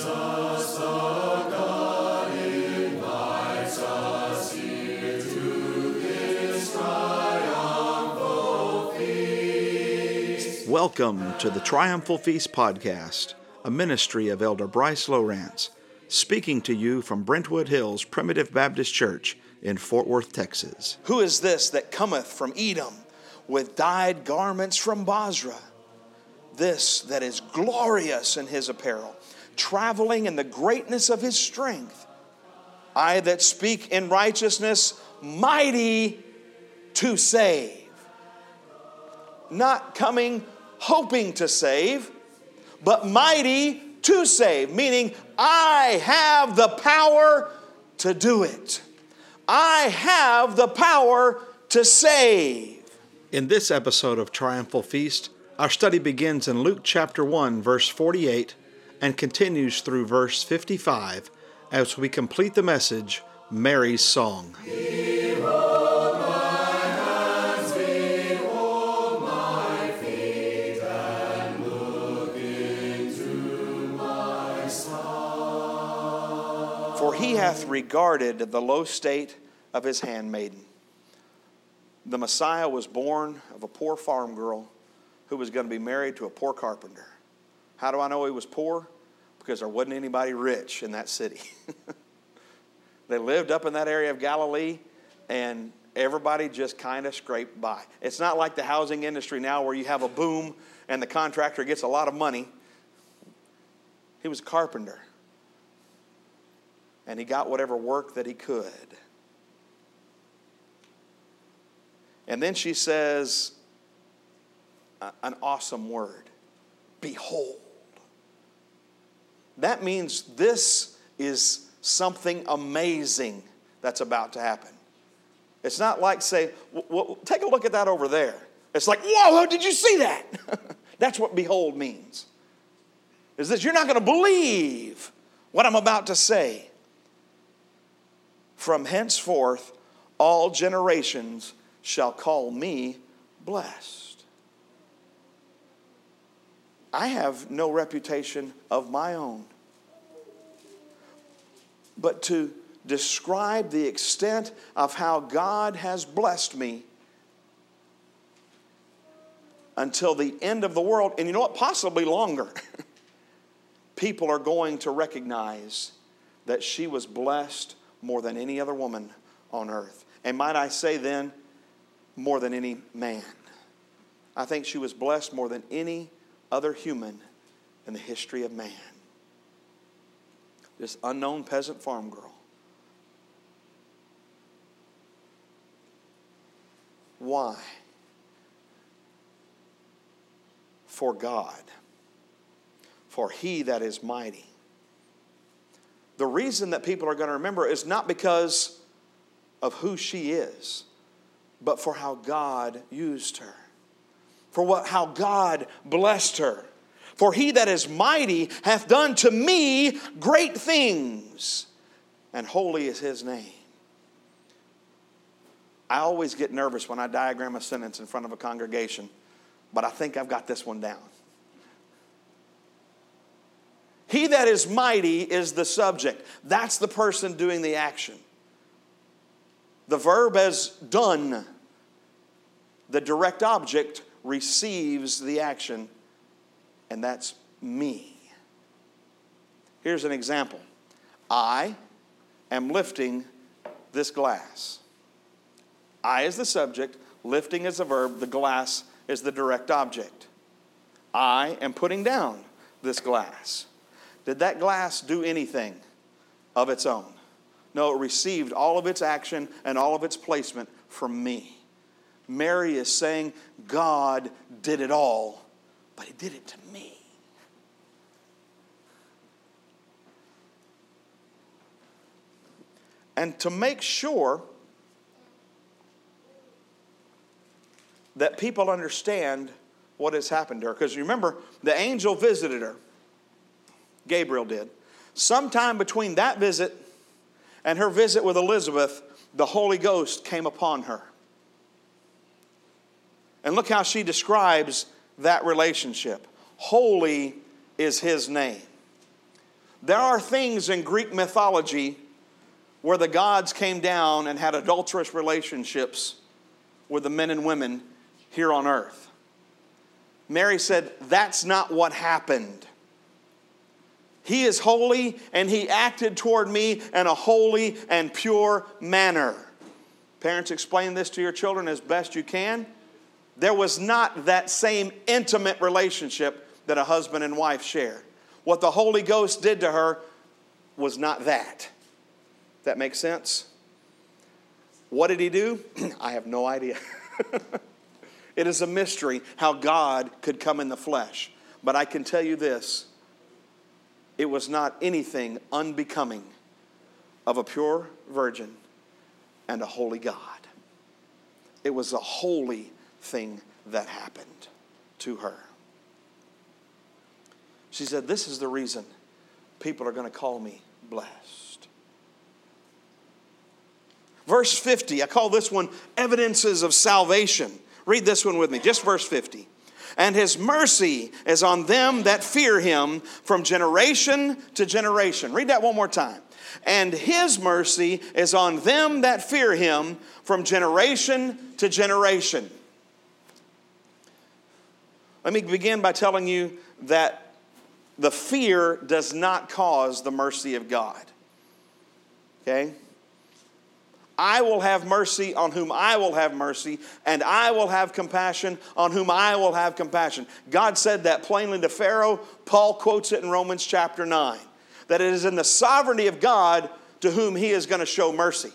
Welcome to the Triumphal Feast Podcast, a ministry of Elder Bryce Lowrance, speaking to you from Brentwood Hills Primitive Baptist Church in Fort Worth, Texas. Who is this that cometh from Edom with dyed garments from Bozrah? This that is glorious in his apparel, traveling in the greatness of his strength. I that speak in righteousness, mighty to save. Not coming hoping to save, but mighty to save, meaning I have the power to do it. I have the power to save. In this episode of Triumphal Feast, our study begins in Luke chapter 1, verse 48, and continues through verse 55 as we complete the message, Mary's Song. For he hath regarded the low state of his handmaiden. The Messiah was born of a poor farm girl who was going to be married to a poor carpenter. How do I know he was poor? Because there wasn't anybody rich in that city. They lived up in that area of Galilee, and everybody just kind of scraped by. It's not like the housing industry now where you have a boom and the contractor gets a lot of money. He was a carpenter. And he got whatever work that he could. And then she says an awesome word. Behold. That means this is something amazing that's about to happen. It's not like, say, well, take a look at that over there. It's like, whoa, did you see that? That's what behold means. Is this, you're not going to believe what I'm about to say. From henceforth, all generations shall call me blessed. I have no reputation of my own. But to describe the extent of how God has blessed me until the end of the world, and you know what, possibly longer, people are going to recognize that she was blessed more than any other woman on earth. And might I say then, more than any man. I think she was blessed more than any other human in the history of man. This unknown peasant farm girl. Why? For God. For he that is mighty. The reason that people are going to remember is not because of who she is, but for how God used her. For how God blessed her. For he that is mighty hath done to me great things, and holy is his name. I always get nervous when I diagram a sentence in front of a congregation, but I think I've got this one down. He that is mighty is the subject. That's the person doing the action. The verb as done. The direct object receives the action, and that's me. Here's an example. I am lifting this glass. I is the subject, lifting is the verb, the glass is the direct object. I am putting down this glass. Did that glass do anything of its own? No, it received all of its action and all of its placement from me. Mary is saying, God did it all, but he did it to me. And to make sure that people understand what has happened to her, because you remember, the angel visited her. Gabriel did. Sometime between that visit and her visit with Elizabeth, the Holy Ghost came upon her. And look how she describes that relationship. Holy is his name. There are things in Greek mythology where the gods came down and had adulterous relationships with the men and women here on earth. Mary said, that's not what happened. He is holy, and he acted toward me in a holy and pure manner. Parents, explain this to your children as best you can. There was not that same intimate relationship that a husband and wife share. What the Holy Ghost did to her was not that. That makes sense? What did he do? I have no idea. It is a mystery how God could come in the flesh. But I can tell you this. It was not anything unbecoming of a pure virgin and a holy God. It was a holy thing that happened to her. She said, this is the reason people are going to call me blessed. Verse 50, I call this one evidences of salvation. Read this one with me, just verse 50. And his mercy is on them that fear him from generation to generation. Read that one more time. And his mercy is on them that fear him from generation to generation. Let me begin by telling you that the fear does not cause the mercy of God. Okay? I will have mercy on whom I will have mercy, and I will have compassion on whom I will have compassion. God said that plainly to Pharaoh. Paul quotes it in Romans chapter 9. That it is in the sovereignty of God to whom he is going to show mercy.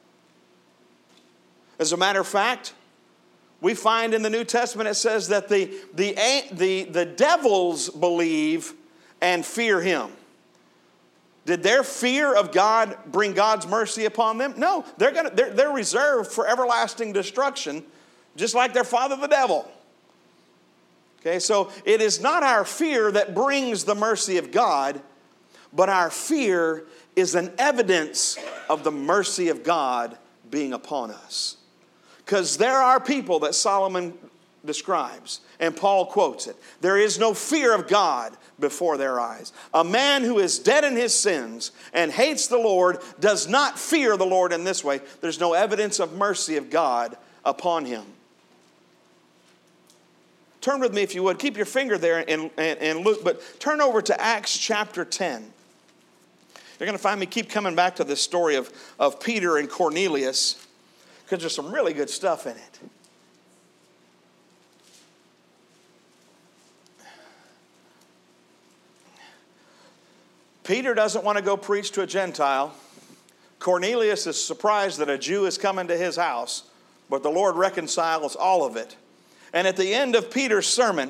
As a matter of fact, we find in the New Testament it says that the devils believe and fear him. Did their fear of God bring God's mercy upon them? No, they're reserved for everlasting destruction, just like their father the devil. Okay, so it is not our fear that brings the mercy of God, but our fear is an evidence of the mercy of God being upon us. Because there are people that Solomon describes, and Paul quotes it. There is no fear of God before their eyes. A man who is dead in his sins and hates the Lord does not fear the Lord in this way. There's no evidence of mercy of God upon him. Turn with me, if you would. Keep your finger there in Luke, but turn over to Acts chapter 10. You're going to find me keep coming back to this story of Peter and Cornelius, because there's some really good stuff in it. Peter doesn't want to go preach to a Gentile. Cornelius is surprised that a Jew is coming to his house, but the Lord reconciles all of it. And at the end of Peter's sermon,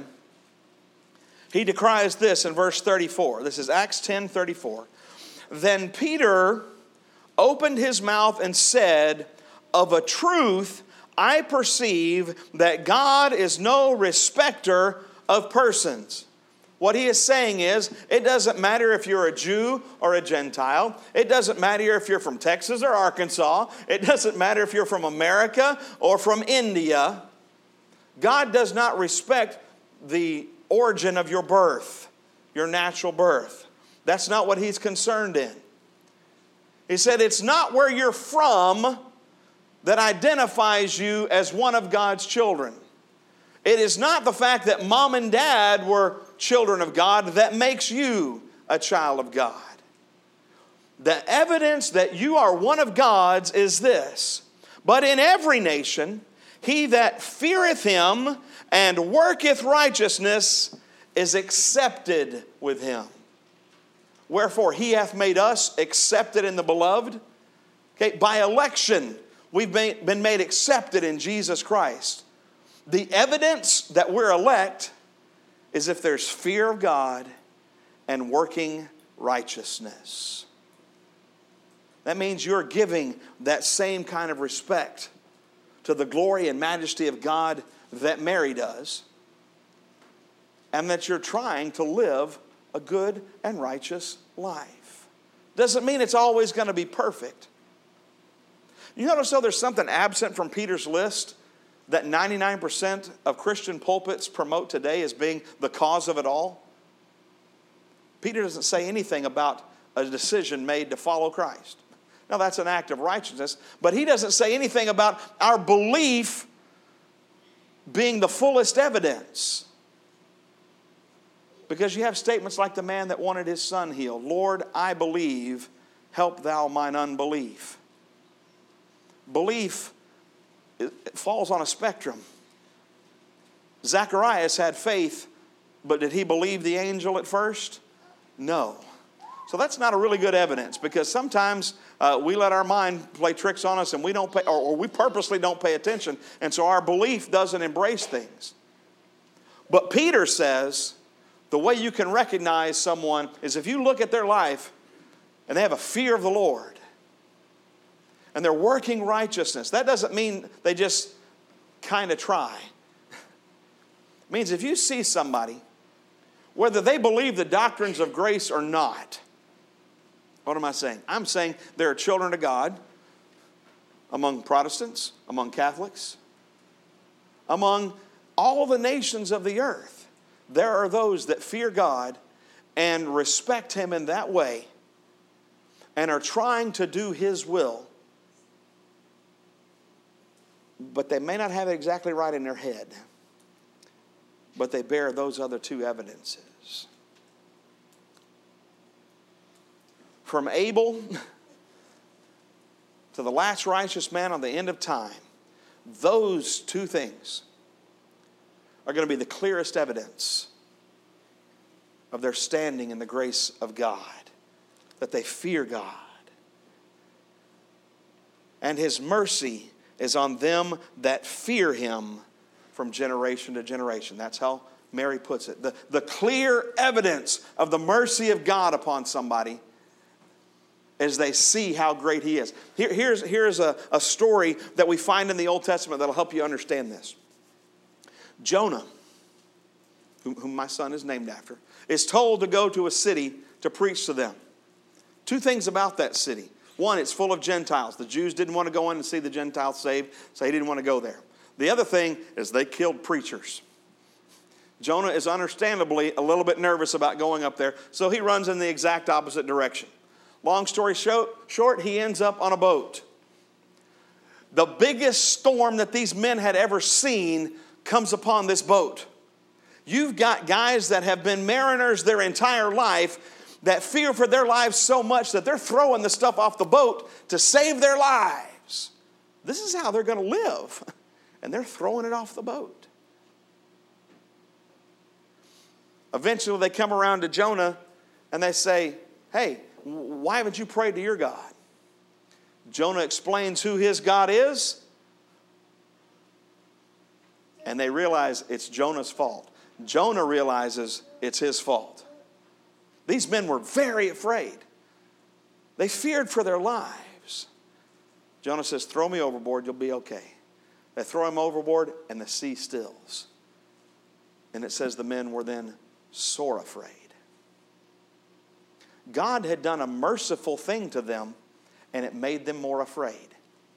he decries this in verse 34. This is Acts 10:34. Then Peter opened his mouth and said, of a truth, I perceive that God is no respecter of persons. What he is saying is, it doesn't matter if you're a Jew or a Gentile. It doesn't matter if you're from Texas or Arkansas. It doesn't matter if you're from America or from India. God does not respect the origin of your birth, your natural birth. That's not what he's concerned in. He said, it's not where you're from that identifies you as one of God's children. It is not the fact that mom and dad were children of God that makes you a child of God. The evidence that you are one of God's is this. But in every nation, he that feareth him and worketh righteousness is accepted with him. Wherefore he hath made us accepted in the beloved. Okay, by election, we've been made accepted in Jesus Christ. The evidence that we're elect is if there's fear of God and working righteousness. That means you're giving that same kind of respect to the glory and majesty of God that Mary does, and that you're trying to live a good and righteous life. Doesn't mean it's always going to be perfect. You notice though there's something absent from Peter's list that 99% of Christian pulpits promote today as being the cause of it all? Peter doesn't say anything about a decision made to follow Christ. Now that's an act of righteousness, but he doesn't say anything about our belief being the fullest evidence. Because you have statements like the man that wanted his son healed. Lord, I believe, help thou mine unbelief. Belief, it falls on a spectrum. Zacharias had faith, but did he believe the angel at first? No. So that's not a really good evidence, because sometimes we let our mind play tricks on us and we don't pay, or we purposely don't pay attention, and so our belief doesn't embrace things. But Peter says the way you can recognize someone is if you look at their life and they have a fear of the Lord and they're working righteousness. That doesn't mean they just kind of try. It means if you see somebody, whether they believe the doctrines of grace or not, what am I saying? I'm saying there are children of God among Protestants, among Catholics, among all the nations of the earth. There are those that fear God and respect Him in that way and are trying to do His will, but they may not have it exactly right in their head, but they bear those other two evidences. From Abel to the last righteous man on the end of time, those two things are going to be the clearest evidence of their standing in the grace of God, that they fear God. And His mercy is on them that fear Him from generation to generation. That's how Mary puts it. The clear evidence of the mercy of God upon somebody as they see how great He is. Here's a story that we find in the Old Testament that will help you understand this. Jonah, whom my son is named after, is told to go to a city to preach to them. Two things about that city. One, it's full of Gentiles. The Jews didn't want to go in and see the Gentiles saved, so he didn't want to go there. The other thing is they killed preachers. Jonah is understandably a little bit nervous about going up there, so he runs in the exact opposite direction. Long story short, he ends up on a boat. The biggest storm that these men had ever seen comes upon this boat. You've got guys that have been mariners their entire life that fear for their lives so much that they're throwing the stuff off the boat to save their lives. This is how they're going to live. And they're throwing it off the boat. Eventually they come around to Jonah and they say, hey, why haven't you prayed to your God? Jonah explains who his God is. And they realize it's Jonah's fault. Jonah realizes it's his fault. These men were very afraid. They feared for their lives. Jonah says, throw me overboard, you'll be okay. They throw him overboard and the sea stills. And it says the men were then sore afraid. God had done a merciful thing to them and it made them more afraid.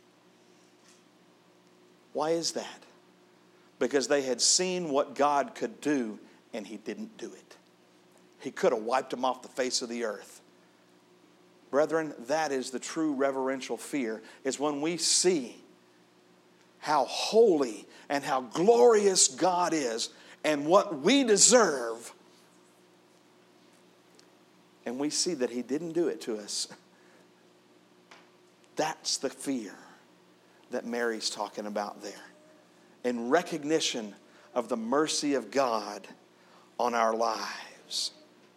Why is that? Because they had seen what God could do and He didn't do it. He could have wiped them off the face of the earth. Brethren, that is the true reverential fear, is when we see how holy and how glorious God is and what we deserve, and we see that He didn't do it to us. That's the fear that Mary's talking about there. In recognition of the mercy of God on our lives.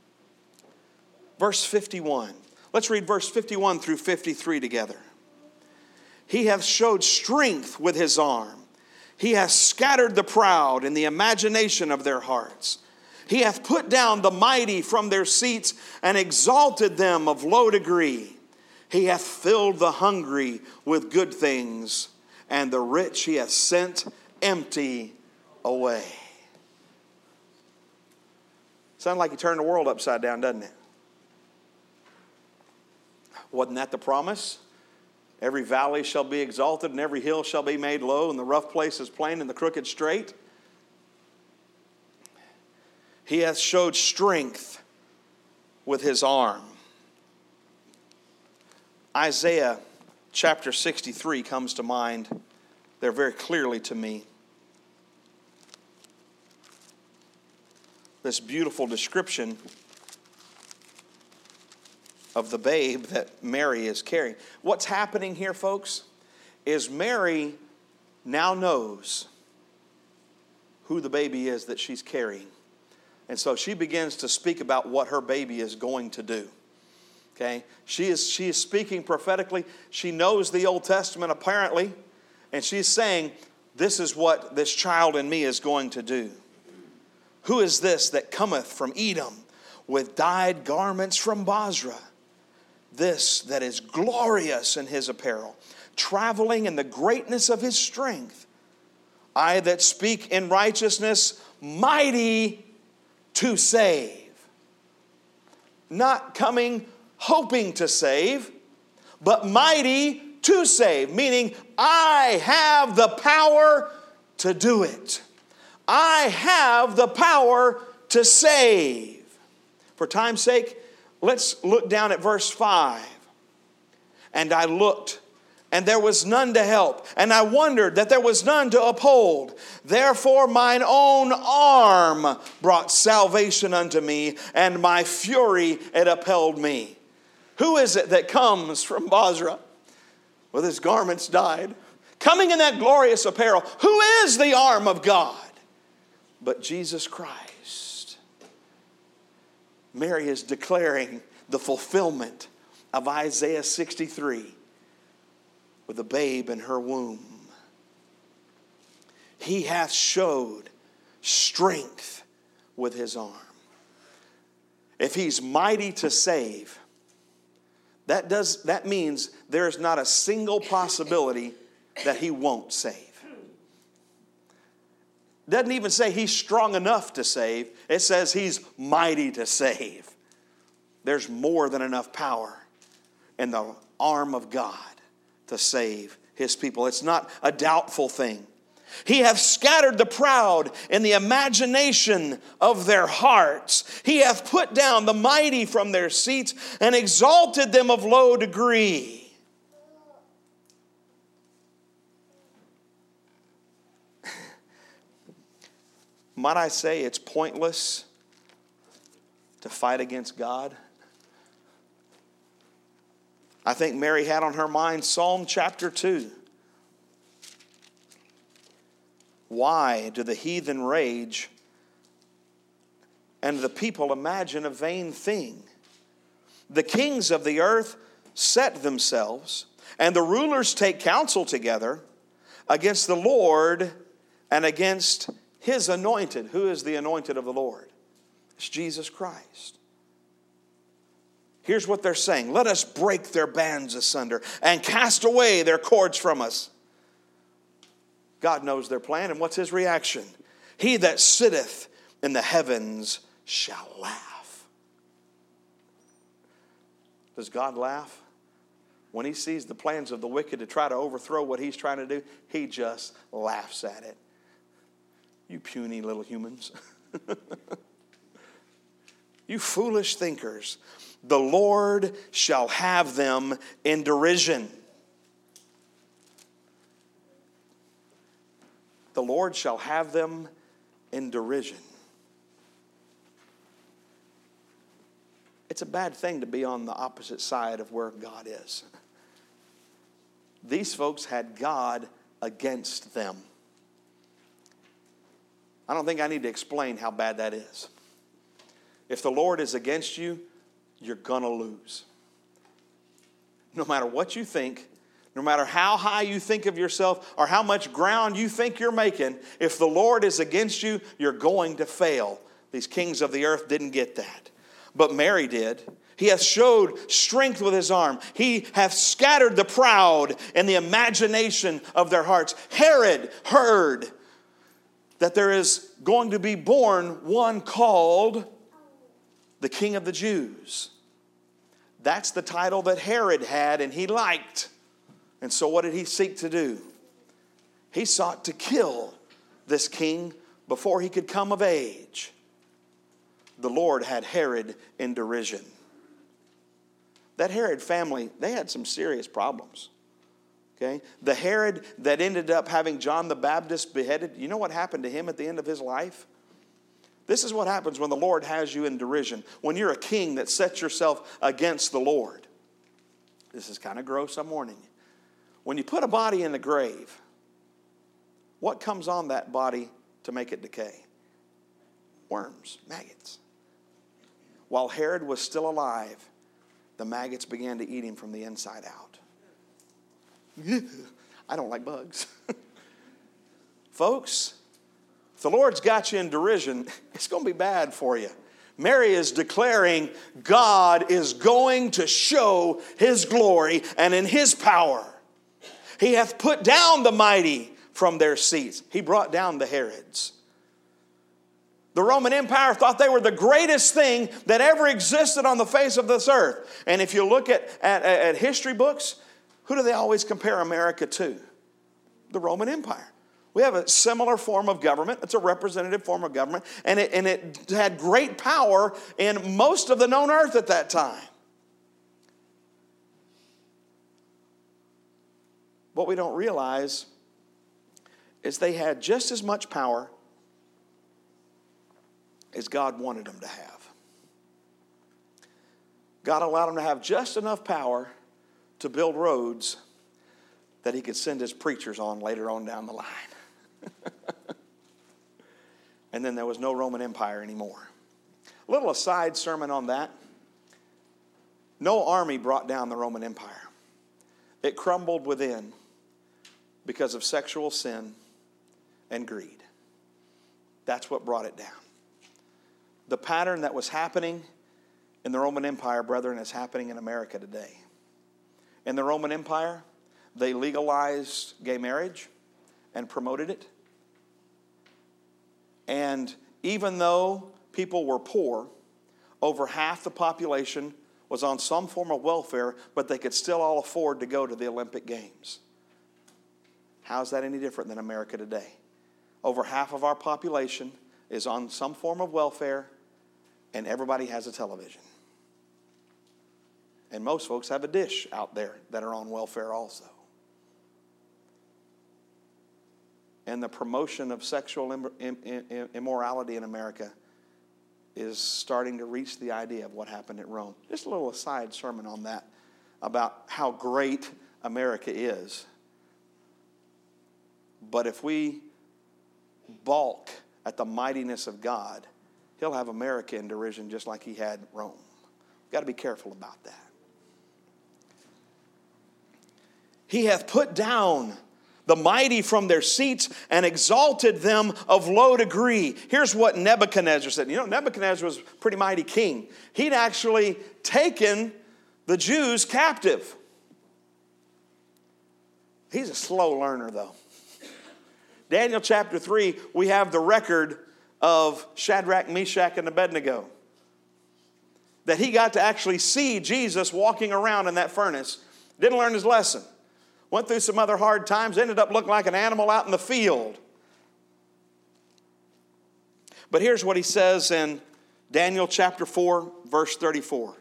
Verse 51. Let's read verse 51 through 53 together. He hath showed strength with His arm. He hath scattered the proud in the imagination of their hearts. He hath put down the mighty from their seats and exalted them of low degree. He hath filled the hungry with good things, and the rich He hath sent empty away. Sounds like He turned the world upside down, doesn't it? Wasn't that the promise? Every valley shall be exalted and every hill shall be made low and the rough places plain and the crooked straight. He hath showed strength with His arm. Isaiah chapter 63 comes to mind there very clearly to me. This beautiful description of the babe that Mary is carrying. What's happening here, folks, is Mary now knows who the baby is that she's carrying. And so she begins to speak about what her baby is going to do. Okay? She is speaking prophetically. She knows the Old Testament apparently. And she's saying, this is what this child in me is going to do. Who is this that cometh from Edom with dyed garments from Basra? This that is glorious in his apparel, traveling in the greatness of his strength. I that speak in righteousness, mighty to save. Not coming hoping to save, but mighty to save. Meaning, I have the power to do it. I have the power to save. For time's sake, let's look down at verse 5. And I looked, and there was none to help. And I wondered that there was none to uphold. Therefore mine own arm brought salvation unto me, and my fury it upheld me. Who is it that comes from Basra with his garments dyed, coming in that glorious apparel? Who is the arm of God but Jesus Christ? Mary is declaring the fulfillment of Isaiah 63 with a babe in her womb. He hath showed strength with his arm. If he's mighty to save, that means there is not a single possibility that he won't save. Doesn't even say he's strong enough to save. It says he's mighty to save. There's more than enough power in the arm of God to save his people. It's not a doubtful thing. He hath scattered the proud in the imagination of their hearts. He hath put down the mighty from their seats and exalted them of low degree. Might I say it's pointless to fight against God? I think Mary had on her mind Psalm chapter 2. Why do the heathen rage and the people imagine a vain thing? The kings of the earth set themselves, and the rulers take counsel together against the Lord and against his anointed. Who is the anointed of the Lord? It's Jesus Christ. Here's what they're saying. Let us break their bands asunder and cast away their cords from us. God knows their plan, and what's his reaction? He that sitteth in the heavens shall laugh. Does God laugh? When he sees the plans of the wicked to try to overthrow what he's trying to do, he just laughs at it. You puny little humans. You foolish thinkers. The Lord shall have them in derision. The Lord shall have them in derision. It's a bad thing to be on the opposite side of where God is. These folks had God against them. I don't think I need to explain how bad that is. If the Lord is against you, you're going to lose. No matter what you think, no matter how high you think of yourself or how much ground you think you're making, if the Lord is against you, you're going to fail. These kings of the earth didn't get that. But Mary did. He hath showed strength with his arm. He hath scattered the proud in the imagination of their hearts. Herod heard that there is going to be born one called the King of the Jews. That's the title that Herod had and he liked. And so what did he seek to do? He sought to kill this king before he could come of age. The Lord had Herod in derision. That Herod family, they had some serious problems. Okay? The Herod that ended up having John the Baptist beheaded, you know what happened to him at the end of his life? This is what happens when the Lord has you in derision. When you're a king that sets yourself against the Lord. This is kind of gross, I'm warning you. When you put a body in the grave, what comes on that body to make it decay? Worms, maggots. While Herod was still alive, the maggots began to eat him from the inside out. I don't like bugs. Folks, if the Lord's got you in derision, it's going to be bad for you. Mary is declaring God is going to show His glory and in His power. He hath put down the mighty from their seats. He brought down the Herods. The Roman Empire thought they were the greatest thing that ever existed on the face of this earth. And if you look at history books, who do they always compare America to? The Roman Empire. We have a similar form of government. It's a representative form of government. And it had great power in most of the known earth at that time. What we don't realize is they had just as much power as God wanted them to have. God allowed them to have just enough power to build roads that He could send His preachers on later on down the line. And then there was no Roman Empire anymore. A little aside sermon on that. No army brought down the Roman Empire. It crumbled within because of sexual sin and greed. That's what brought it down. The pattern that was happening in the Roman Empire, brethren, is happening in America today. In the Roman Empire, they legalized gay marriage and promoted it. And even though people were poor, over half the population was on some form of welfare, but they could still all afford to go to the Olympic Games. How's that any different than America today? Over half of our population is on some form of welfare, and everybody has a television. And most folks have a dish out there that are on welfare also. And the promotion of sexual immorality in America is starting to reach the idea of what happened at Rome. Just a little aside sermon on that, about how great America is. But if we balk at the mightiness of God, He'll have America in derision just like He had Rome. We've got to be careful about that. He hath put down the mighty from their seats and exalted them of low degree. Here's what Nebuchadnezzar said. You know, Nebuchadnezzar was a pretty mighty king. He'd actually taken the Jews captive. He's a slow learner, though. Daniel chapter 3, we have the record of Shadrach, Meshach, and Abednego. That he got to actually see Jesus walking around in that furnace. Didn't learn his lesson. Went through some other hard times, ended up looking like an animal out in the field. But here's what he says in Daniel chapter 4, verse 34.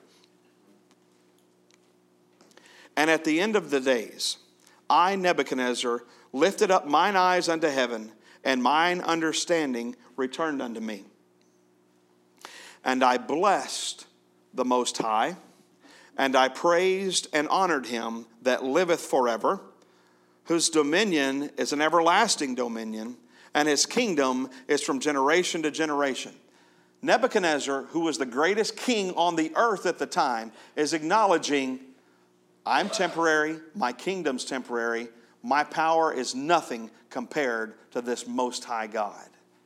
And at the end of the days, I, Nebuchadnezzar, lifted up mine eyes unto heaven, and mine understanding returned unto me. And I blessed the Most High, and I praised and honored Him that liveth forever, whose dominion is an everlasting dominion, and His kingdom is from generation to generation. Nebuchadnezzar, who was the greatest king on the earth at the time, is acknowledging, I'm temporary, my kingdom's temporary, my power is nothing compared to this Most High God.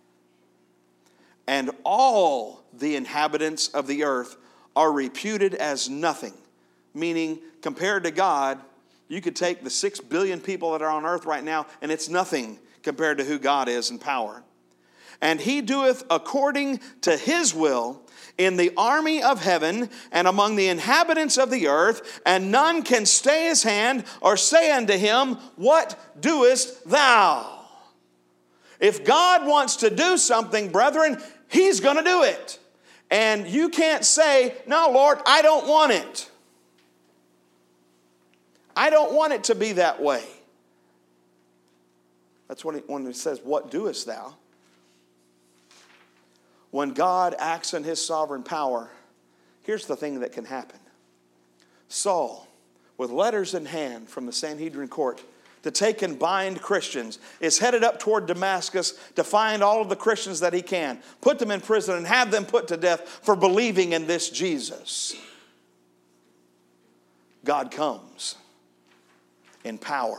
And all the inhabitants of the earth are reputed as nothing. Meaning, compared to God, you could take the 6 billion people that are on earth right now, and it's nothing compared to who God is in power. And He doeth according to His will in the army of heaven and among the inhabitants of the earth, and none can stay His hand or say unto Him, what doest thou? If God wants to do something, brethren, He's going to do it. And you can't say, no, Lord, I don't want it. I don't want it to be that way. That's when he says, what doest thou? When God acts in his sovereign power, here's the thing that can happen. Saul, with letters in hand from the Sanhedrin court to take and bind Christians, is headed up toward Damascus to find all of the Christians that he can, put them in prison, and have them put to death for believing in this Jesus. God comes in power.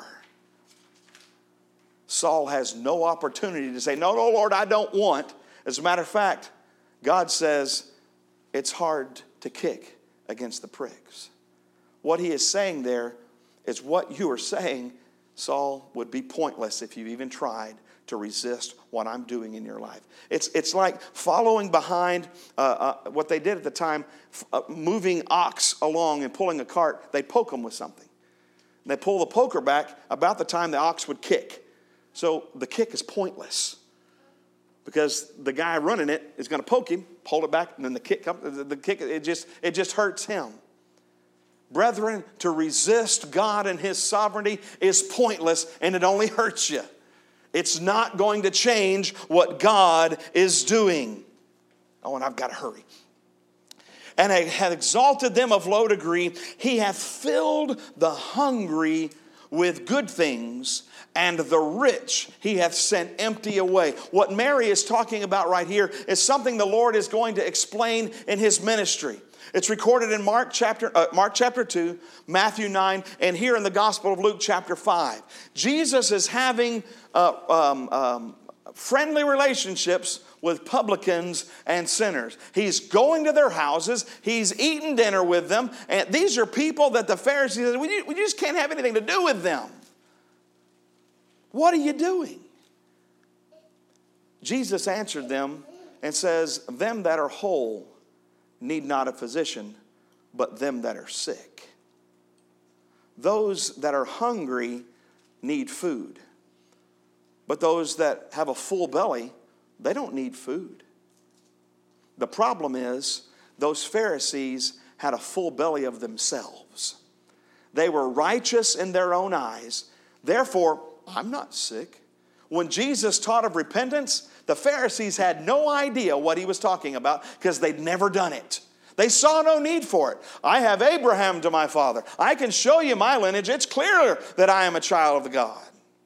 Saul has no opportunity to say, no, Lord, I don't want. As a matter of fact, God says it's hard to kick against the pricks. What he is saying there is what you are saying, Saul, would be pointless if you even tried to resist what I'm doing in your life. It's like following behind what they did at the time, moving ox along and pulling a cart. They poke them with something. They pull the poker back about the time the ox would kick. So the kick is pointless because the guy running it is going to poke him, hold it back, and then the kick it just hurts him. Brethren, to resist God and his sovereignty is pointless, and it only hurts you. It's not going to change what God is doing. Oh, and I've got to hurry. And hath exalted them of low degree. He hath filled the hungry with good things, and the rich he hath sent empty away. What Mary is talking about right here is something the Lord is going to explain in his ministry. It's recorded in Mark chapter 2, Matthew 9, and here in the Gospel of Luke chapter 5. Jesus is having friendly relationships with publicans and sinners. He's going to their houses. He's eating dinner with them. And these are people that the Pharisees said, we just can't have anything to do with them. What are you doing? Jesus answered them and says, them that are whole need not a physician, but them that are sick. Those that are hungry need food. But those that have a full belly, they don't need food. The problem is, those Pharisees had a full belly of themselves. They were righteous in their own eyes. Therefore, I'm not sick. When Jesus taught of repentance, the Pharisees had no idea what he was talking about because they'd never done it. They saw no need for it. I have Abraham to my father. I can show you my lineage. It's clear that I am a child of God.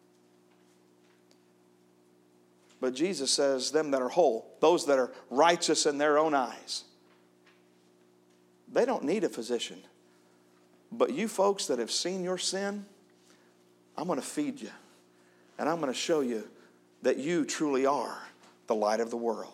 But Jesus says, them that are whole, those that are righteous in their own eyes, they don't need a physician. But you folks that have seen your sin, I'm going to feed you. And I'm going to show you that you truly are the light of the world.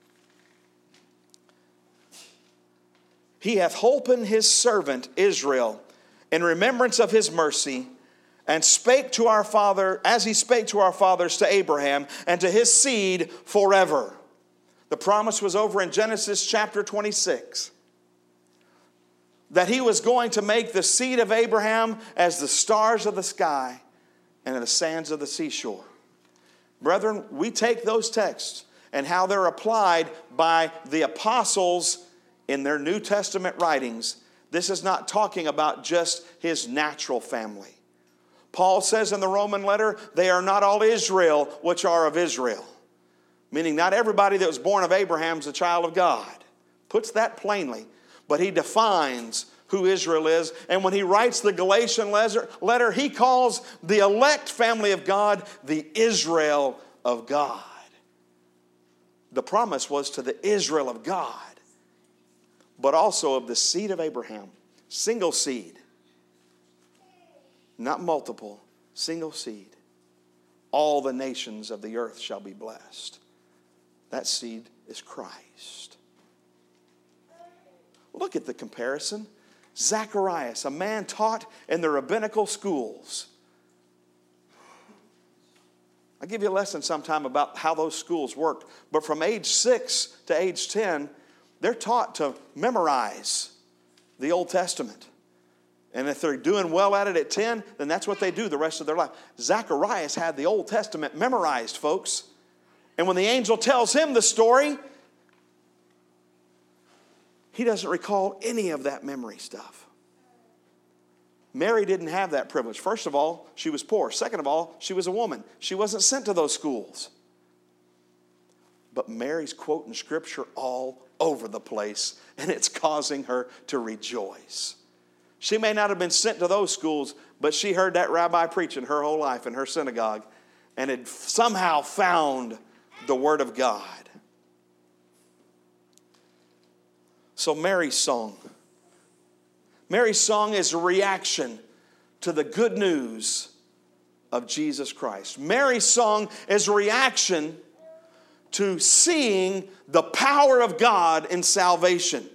He hath holpen his servant Israel in remembrance of his mercy, and spake to our father, as he spake to our fathers, to Abraham, and to his seed forever. The promise was over in Genesis chapter 26. That he was going to make the seed of Abraham as the stars of the sky and the sands of the seashore. Brethren, we take those texts and how they're applied by the apostles in their New Testament writings. This is not talking about just his natural family. Paul says in the Roman letter, they are not all Israel which are of Israel. Meaning not everybody that was born of Abraham is a child of God. Puts that plainly. But he defines who Israel is. And when he writes the Galatian letter, he calls the elect family of God the Israel of God. The promise was to the Israel of God, but also of the seed of Abraham. Single seed. Not multiple, single seed. All the nations of the earth shall be blessed. That seed is Christ. Look at the comparison. Zacharias, a man taught in the rabbinical schools. I'll give you a lesson sometime about how those schools worked. But from age 6 to age 10, they're taught to memorize the Old Testament. And if they're doing well at it at 10, then that's what they do the rest of their life. Zacharias had the Old Testament memorized, folks. And when the angel tells him the story, he doesn't recall any of that memory stuff. Mary didn't have that privilege. First of all, she was poor. Second of all, she was a woman. She wasn't sent to those schools. But Mary's quoting Scripture all over the place, and it's causing her to rejoice. She may not have been sent to those schools, but she heard that rabbi preaching her whole life in her synagogue and had somehow found the Word of God. So Mary's song. Mary's song is a reaction to the good news of Jesus Christ. Mary's song is a reaction to seeing the power of God in salvation.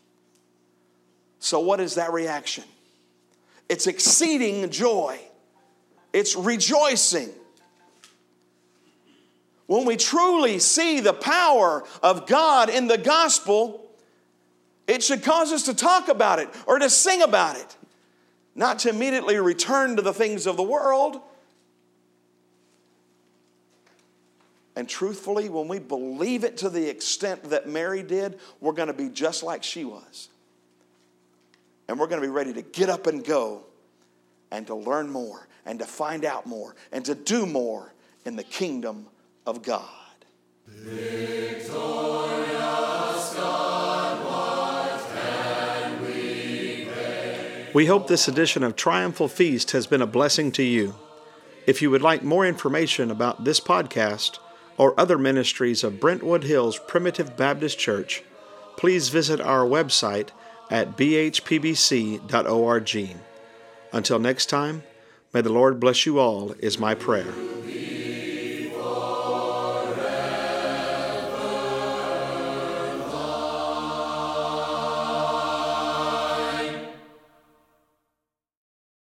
So what is that reaction? It's exceeding joy. It's rejoicing. When we truly see the power of God in the gospel, it should cause us to talk about it or to sing about it, not to immediately return to the things of the world. And truthfully, when we believe it to the extent that Mary did, we're going to be just like she was. And we're going to be ready to get up and go and to learn more and to find out more and to do more in the kingdom of God. Victorious God, what can we pray? We hope this edition of Triumphal Feast has been a blessing to you. If you would like more information about this podcast or other ministries of Brentwood Hills Primitive Baptist Church, please visit our website at bhpbc.org. Until next time, may the Lord bless you all is my prayer.